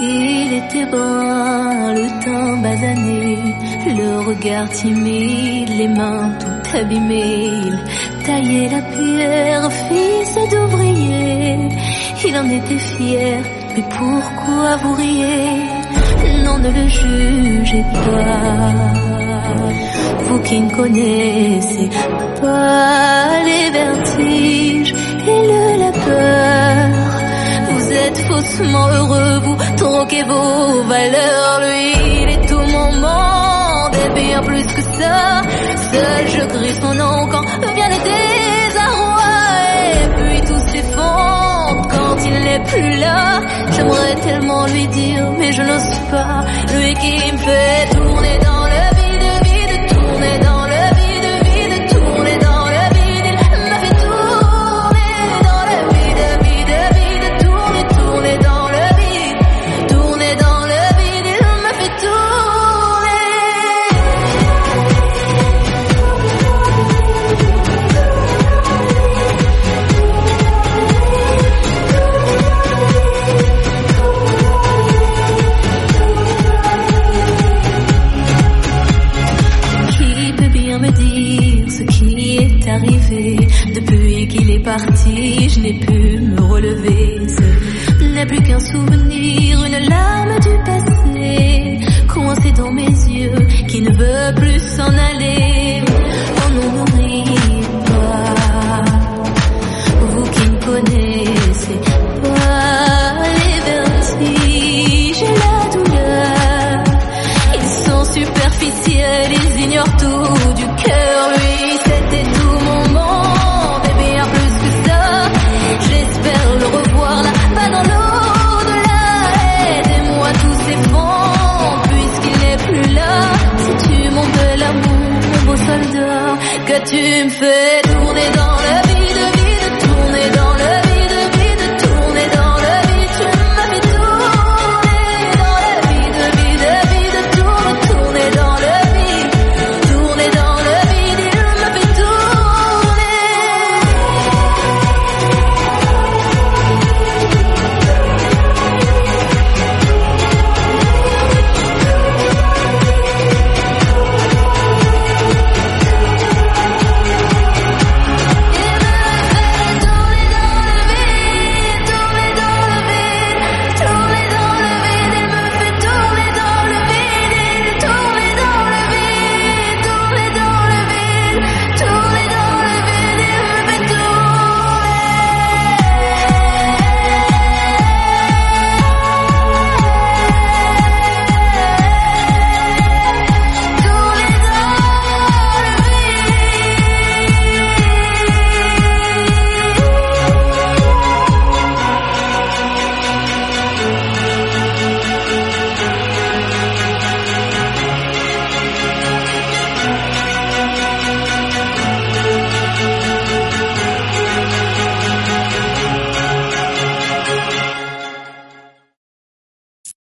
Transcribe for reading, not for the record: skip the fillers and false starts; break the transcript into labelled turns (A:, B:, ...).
A: Il était brun, le teint basané, le regard timide, les mains toutes abîmées. Il taillait la pierre, fils d'ouvrier. Il en était fier, mais pourquoi vous riez? Non, ne le jugez pas. Vous qui ne connaissez pas les vertiges et la peur. Vous êtes faussement heureux, vous troquez vos valeurs. Lui, il est tout mon monde et bien plus que ça. Seul je crie son nom quand vient le désarroi. Et puis tout s'effondre quand il n'est plus là. J'aimerais tellement lui dire mais je n'ose pas. Lui qui me fait tourner dans le vide, vide, tourner dans le vide, vide, tourner dans le vide. Il m'a fait tourner dans le vide, vide, vide, tourner, tourner dans le vide, tourner dans le vide. Il m'a fait tourner. Me dire ce qui est arrivé. Depuis qu'il est parti, je n'ai pu me relever. Ce n'est plus qu'un souvenir, une larme du passé, coincée dans mes yeux, qui ne veut plus s'en aller. Oh non, n'oubliez pas, vous qui ne connaissez pas les vertiges et la douleur. Ils sont superficiels, ils ignorent tout du cœur. Lui, c'était tout mon monde et bien plus que ça. J'espère le revoir là-bas dans l'au-delà. Aidez-moi, tout s'effondre puisqu'il n'est plus là. Sais-tu mon bel amour, mon beau soldat, que tu me fais